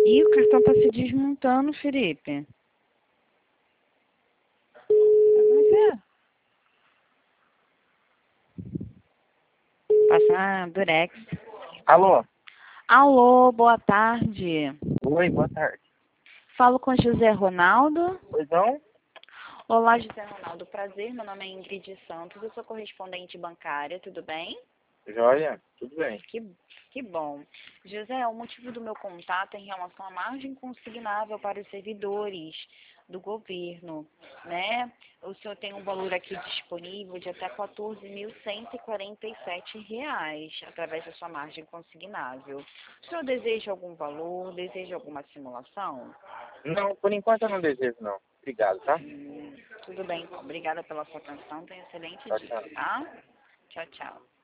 Ih, o cartão tá se desmontando, Felipe. Vamos ver. Passa Durex. Alô? Alô, boa tarde. Oi, boa tarde. Falo com José Ronaldo. Pois não? Olá, José Ronaldo. Prazer, meu nome é Ingrid Santos. Eu sou correspondente bancária, tudo bem? Joia, tudo bem. Que bom. José, o motivo do meu contato é em relação à margem consignável para os servidores do governo, né? O senhor tem um valor aqui disponível de até R$ 14.147 através da sua margem consignável. O senhor deseja algum valor? Deseja alguma simulação? Não, por enquanto eu não desejo, não. Obrigado, tá? Tudo bem, então. Obrigada pela sua atenção. Tenha um excelente Tchau, dia, tchau. tá? Tchau, tchau.